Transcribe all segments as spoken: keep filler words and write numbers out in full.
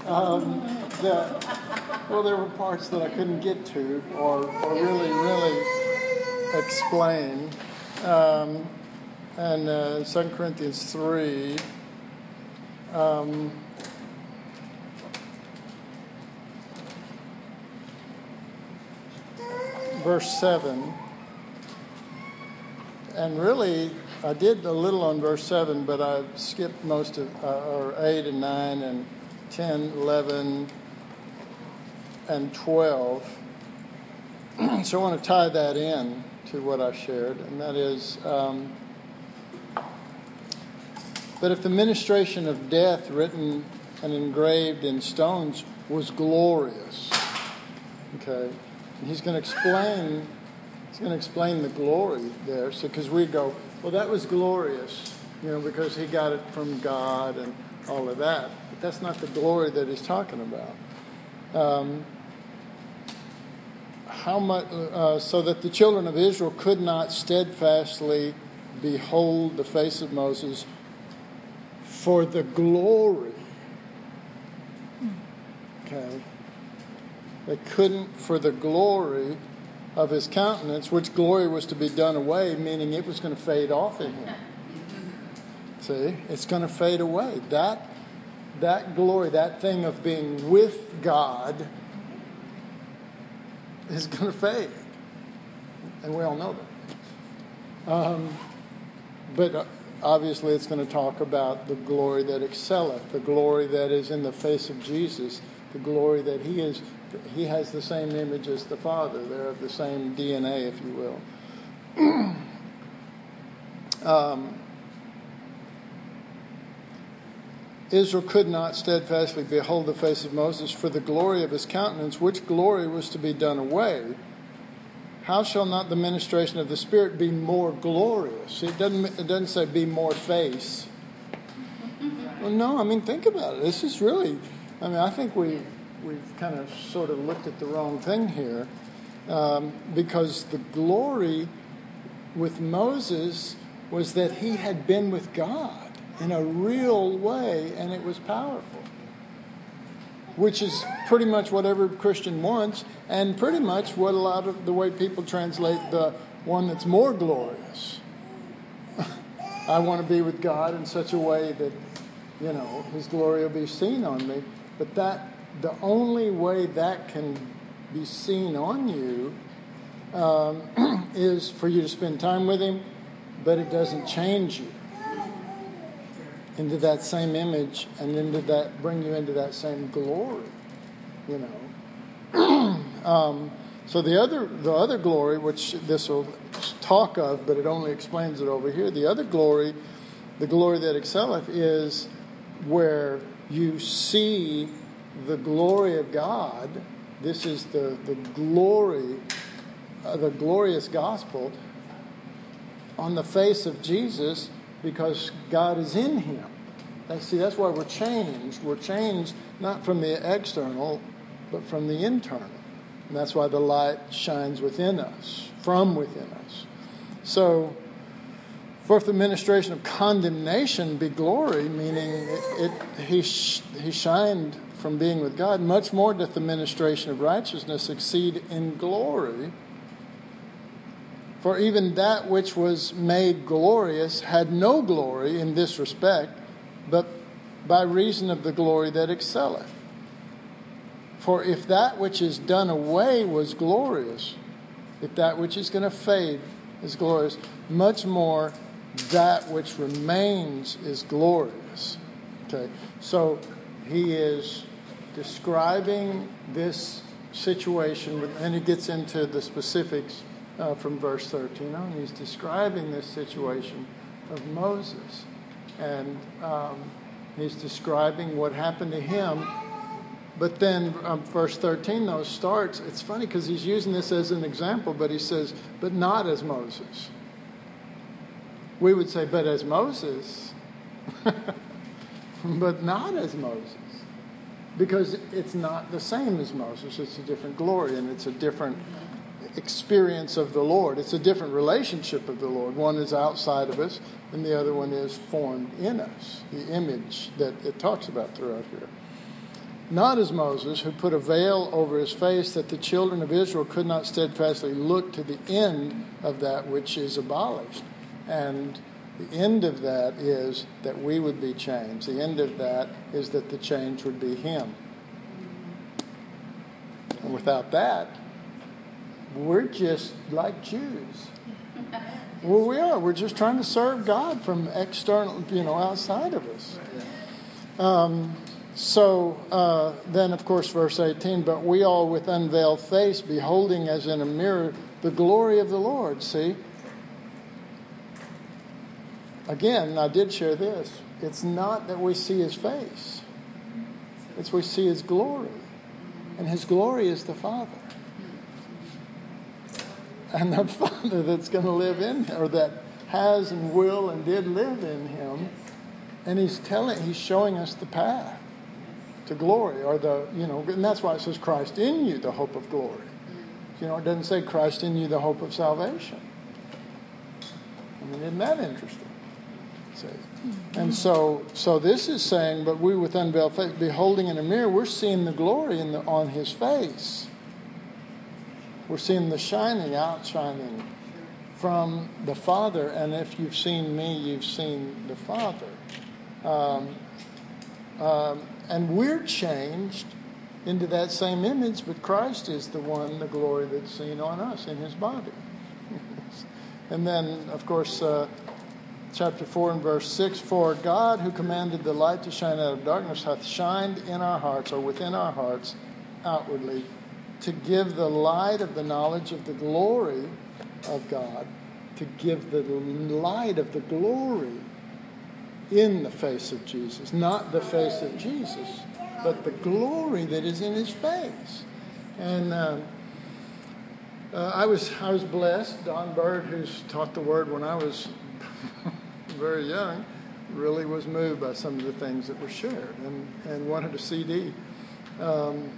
Um, the, well, there were parts that I couldn't get to or, or really, really explain. Um, and uh, Second Corinthians three, um, verse seven. And really, I did a little on verse seven, but I skipped most of, uh, or eight and nine and ten, eleven, and twelve. So I want to tie that in to what I shared, and that is, um, but if the ministration of death written and engraved in stones was glorious, okay, and he's going to explain, he's going to explain the glory there, so because we go, well, that was glorious, you know, because he got it from God and all of that, but that's not the glory that he's talking about. Um, How much, uh, so that the children of Israel could not steadfastly behold the face of Moses for the glory. Okay. They couldn't for the glory of his countenance, which glory was to be done away, meaning it was going to fade off in him. See, it's going to fade away. That, that glory, that thing of being with God is going to fade. And we all know that. Um, but obviously it's going to talk about the glory that excelleth, the glory that is in the face of Jesus, the glory that he is, he has the same image as the Father. They're of the same D N A, if you will. um, Israel could not steadfastly behold the face of Moses for the glory of his countenance, which glory was to be done away. How shall not the ministration of the Spirit be more glorious? It doesn't, it doesn't say be more face. Well, no, I mean, think about it. This is really, I mean, I think we, we've kind of sort of looked at the wrong thing here, um, because the glory with Moses was that he had been with God in a real way, and it was powerful, which is pretty much what every Christian wants, and pretty much what a lot of the way people translate the one that's more glorious. I want to be with God in such a way that, you know, his glory will be seen on me. But that the only way that can be seen on you um, is for you to spend time with him, but it doesn't change you into that same image and into that, bring you into that same glory, you know. um, so the other, the other glory, which this will talk of, but it only explains it over here. The other glory, the glory that excelleth, is where you see the glory of God. This is the the glory, uh, the glorious gospel on the face of Jesus, because God is in him. That's, see, that's why we're changed. We're changed not from the external, but from the internal. And that's why the light shines within us, from within us. So, for if the ministration of condemnation be glory, meaning it, it, he, sh- he shined from being with God, much more doth the ministration of righteousness exceed in glory. For even that which was made glorious had no glory in this respect, but by reason of the glory that excelleth. For if that which is done away was glorious, if that which is going to fade is glorious, much more that which remains is glorious. Okay, so he is describing this situation, and he gets into the specifics Uh, from verse thirteen on. He's describing this situation of Moses. And um, he's describing what happened to him. But then um, verse thirteen, though, starts, it's funny because he's using this as an example, but he says, but not as Moses. We would say, but as Moses. But not as Moses. Because it's not the same as Moses. It's a different glory, and it's a different experience of the Lord. It's a different relationship of the Lord. One is outside of us, and the other one is formed in us, the image that it talks about throughout here. not as Moses, who put a veil over his face that the children of Israel could not steadfastly look to the end of that which is abolished. And the end of that is that we would be changed. The end of that is that the change would be him. And without that, we're just like Jews. Well, we are. We're just trying to serve God from external, you know, outside of us. Um, so uh, then, of course, verse eighteen, but we all with unveiled face, beholding as in a mirror the glory of the Lord. See? Again, I did share this. It's not that we see his face. It's we see his glory. And his glory is the Father. And the Father that's going to live in him, or that has and will and did live in him. And he's telling, he's showing us the path to glory, or the, you know, and that's why it says Christ in you, the hope of glory. You know, it doesn't say Christ in you, the hope of salvation. I mean, isn't that interesting? See? And so, so this is saying, but we with unveiled face, beholding in a mirror, we're seeing the glory in the, on his face. We're seeing the shining, outshining from the Father. And if you've seen me, you've seen the Father. Um, um, and we're changed into that same image, but Christ is the one, the glory that's seen on us in his body. And then, of course, uh, chapter four and verse six, for God who commanded the light to shine out of darkness hath shined in our hearts, or within our hearts, outwardly, to give the light of the knowledge of the glory of God, to give the light of the glory in the face of Jesus. Not the face of Jesus, but the glory that is in his face. And um, uh, I was I was blessed. Don Bird, who's taught the word when I was very young, really was moved by some of the things that were shared, and, and wanted a C D. Um,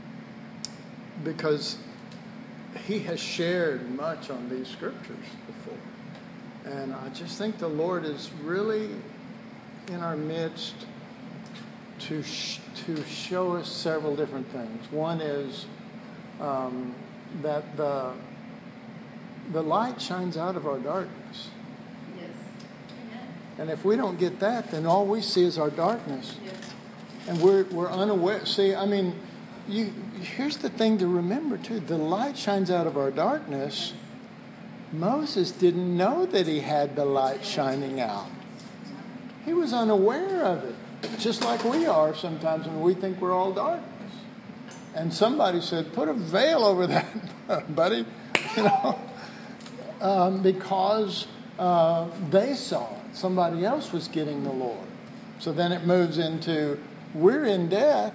because he has shared much on these scriptures before. And I just think the Lord is really in our midst to sh- to show us several different things. One is um, that the the light shines out of our darkness. Yes. Amen. And if we don't get that, then all we see is our darkness. Yes. And we're we're unaware. See, I mean, You, here's the thing to remember, too. The light shines out of our darkness. Moses didn't know that he had the light shining out. He was unaware of it, just like we are sometimes when we think we're all darkness. And somebody said, put a veil over that, buddy, you know, um, because uh, they saw it. Somebody else was getting the Lord. So then it moves into, we're in death,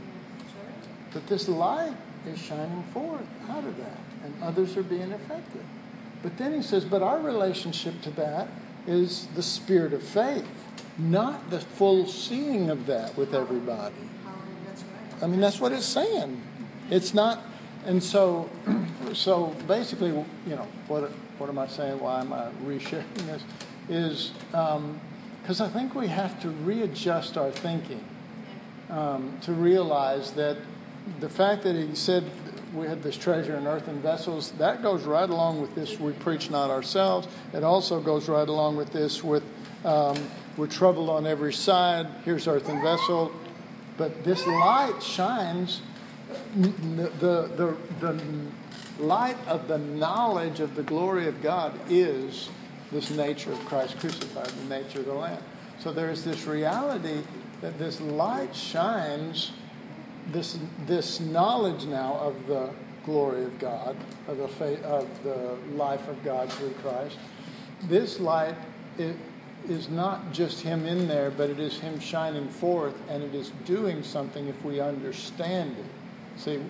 but this light is shining forth out of that, and others are being affected. But then he says, but our relationship to that is the spirit of faith, not the full seeing of that with everybody. I mean, that's what it's saying. It's not, and so, so basically, you know, what what am I saying? Why am I resharing this? Is because um, I think we have to readjust our thinking um, to realize that the fact that he said we had this treasure in earthen vessels, that goes right along with this, we preach not ourselves. It also goes right along with this with um, we're troubled on every side. Here's earthen vessel. But this light shines, the, the, the, the light of the knowledge of the glory of God is this nature of Christ crucified, the nature of the Lamb. So there's this reality that this light shines, this this knowledge now of the glory of God, of the faith, of the life of God through Christ. This light it, is not just him in there, but it is him shining forth, and it is doing something if we understand it. See,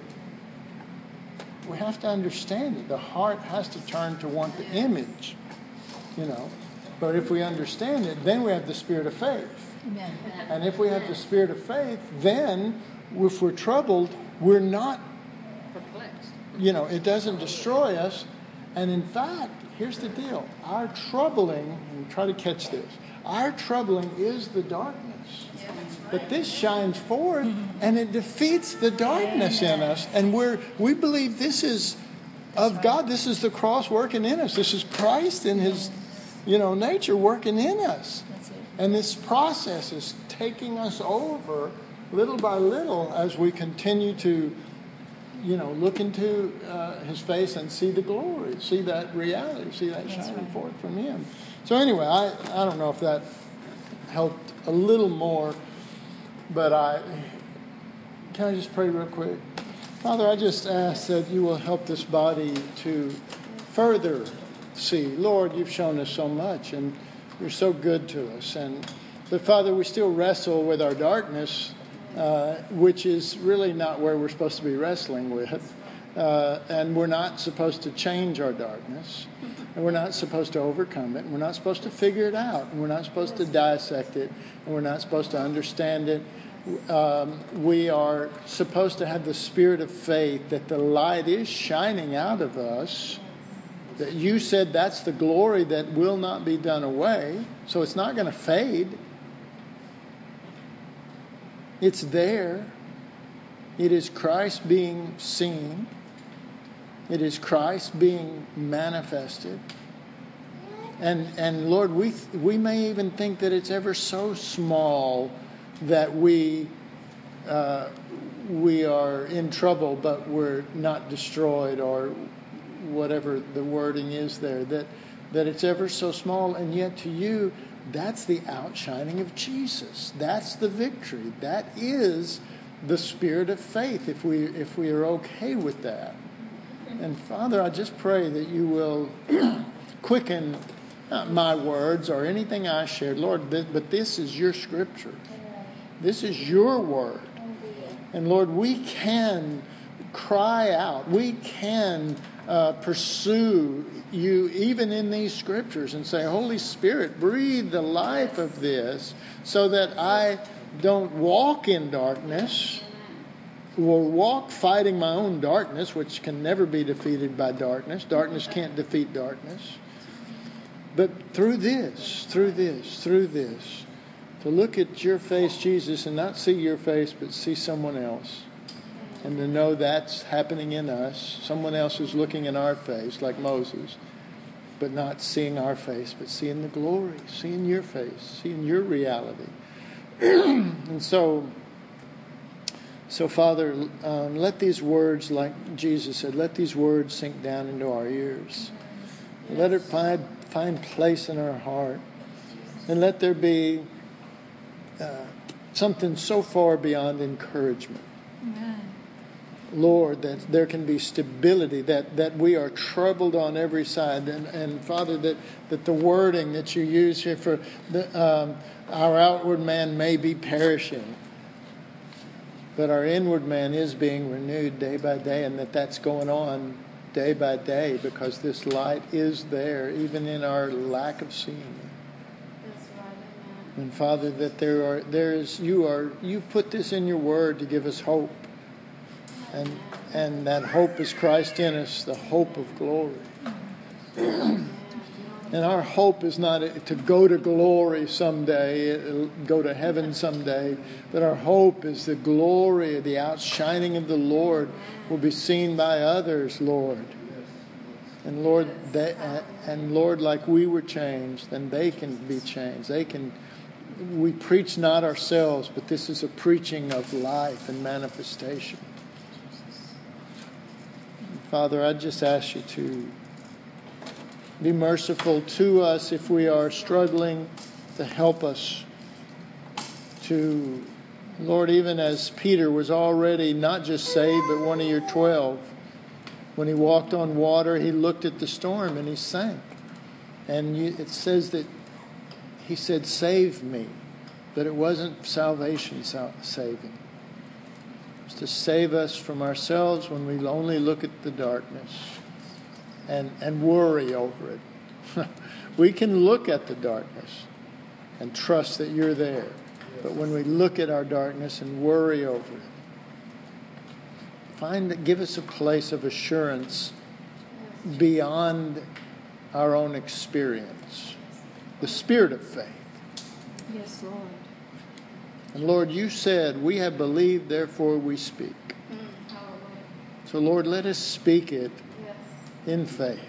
we have to understand it. The heart has to turn to want the image, you know. But if we understand it, then we have the spirit of faith. Amen. And if we have the spirit of faith, then if we're troubled, we're not Perplexed. You know, it doesn't destroy us. And in fact, here's the deal. Our troubling, and try to catch this, our troubling is the darkness. But this shines forth and it defeats the darkness in us. And we're, we believe this is of God. This is the cross working in us. This is Christ in his, you know, nature working in us. And this process is taking us over little by little as we continue to, you know, look into uh, his face and see the glory, see that reality, see that shining right. forth from him. So anyway, I, I don't know if that helped a little more. But I, can I just pray real quick? Father, I just ask that you will help this body to further see. Lord, you've shown us so much and you're so good to us. And but Father, we still wrestle with our darkness, uh, which is really not where we're supposed to be wrestling with. Uh, and we're not supposed to change our darkness. And we're not supposed to overcome it. And we're not supposed to figure it out. And we're not supposed to dissect it. And we're not supposed to understand it. Um, we are supposed to have the spirit of faith that the light is shining out of us. That you said that's the glory that will not be done away. So it's not going to fade. It's there. It is Christ being seen. It is Christ being manifested. And and Lord, we we may even think that it's ever so small that we uh, we are in trouble, but we're not destroyed, or whatever the wording is there. That that it's ever so small, and yet to you, that's the outshining of Jesus. That's the victory. That is the spirit of faith. If we if we are okay with that. And Father, I just pray that you will quicken not my words or anything I shared, Lord, but this is your scripture. This is your word. And Lord, we can cry out. We can uh, pursue you even in these scriptures and say, Holy Spirit, breathe the life of this so that I don't walk in darkness or walk fighting my own darkness, which can never be defeated by darkness. Darkness can't defeat darkness. But through this, through this, through this, to look at your face, Jesus, and not see your face, but see someone else. And to know that's happening in us. Someone else is looking in our face, like Moses, but not seeing our face, but seeing the glory, seeing your face, seeing your reality. And so, so Father, um, let these words, like Jesus said, let these words sink down into our ears. Let it find, find place in our heart. And let there be uh, something so far beyond encouragement. Amen. Lord, that there can be stability, that, that we are troubled on every side. And, and Father, that, that the wording that you use here for the, um, our outward man may be perishing, but our inward man is being renewed day by day, and that that's going on day by day because this light is there, even in our lack of seeing. That's right, amen. And Father, that there are, there is, you are, you put this in your word to give us hope. And and that hope is Christ in us, the hope of glory. And our hope is not to go to glory someday, go to heaven someday, but our hope is the glory, the outshining of the Lord will be seen by others, Lord. And Lord, they, and Lord, like we were changed, then they can be changed. They can. We preach not ourselves, but this is a preaching of life and manifestation. Father, I just ask you to be merciful to us if we are struggling, to help us to, Lord, even as Peter was already not just saved, but one of your twelve. When he walked on water, he looked at the storm and he sank. And you, it says that he said, save me. But it wasn't salvation saving. To save us from ourselves when we only look at the darkness and, and worry over it. We can look at the darkness and trust that you're there. But when we look at our darkness and worry over it, find that give us a place of assurance beyond our own experience. The spirit of faith. Yes, Lord. And Lord, you said, we have believed, therefore we speak. Mm, hallelujah. So Lord, let us speak it Yes. in faith.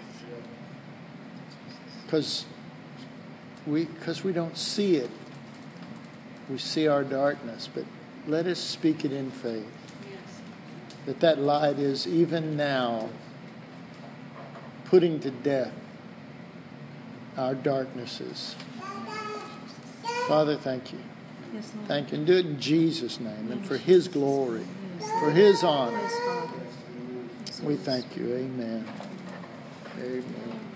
Because we, because we don't see it. We see our darkness, but let us speak it in faith. Yes. That that light is even now putting to death our darknesses. Father, thank you. Yes, Lord. Thank you. And do it in Jesus' name and for His glory, Yes. for His honor. Yes, Father. Yes, We Lord. thank you. Amen. Amen.